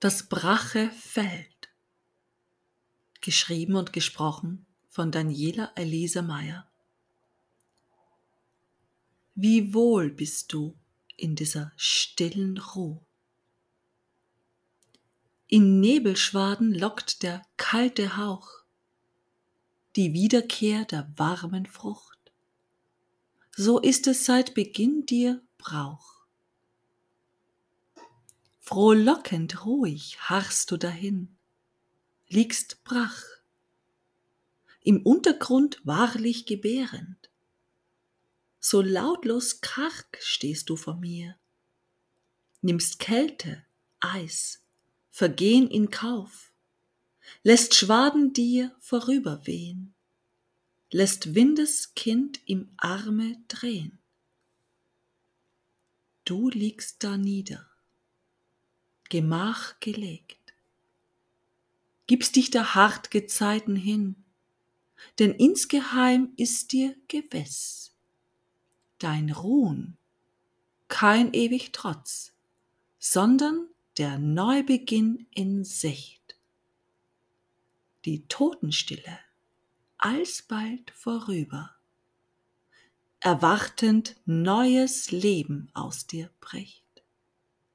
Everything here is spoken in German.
Das Brache fällt. Geschrieben und gesprochen von Daniela Elisa Meyer. Wie wohl bist du in dieser stillen Ruh. In Nebelschwaden lockt der kalte Hauch die Wiederkehr der warmen Frucht. So ist es seit Beginn dir Brauch. Frohlockend ruhig harrst du dahin, liegst brach, im Untergrund wahrlich gebärend. So lautlos karg stehst du vor mir, nimmst Kälte, Eis, Vergehen in Kauf, lässt Schwaden dir vorüberwehen, lässt Windeskind im Arme drehen. Du liegst da nieder, Gemach gelegt, gibst dich der Hartgezeiten hin, denn insgeheim ist dir gewiss, dein Ruhen kein ewig Trotz, sondern der Neubeginn in Sicht. Die Totenstille alsbald vorüber, erwartend neues Leben aus dir bricht.